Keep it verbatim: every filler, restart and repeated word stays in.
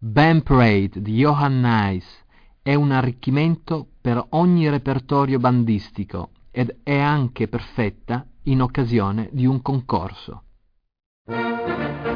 Band Parade di Johann Neis è un arricchimento per ogni repertorio bandistico ed è anche perfetta in occasione di un concorso.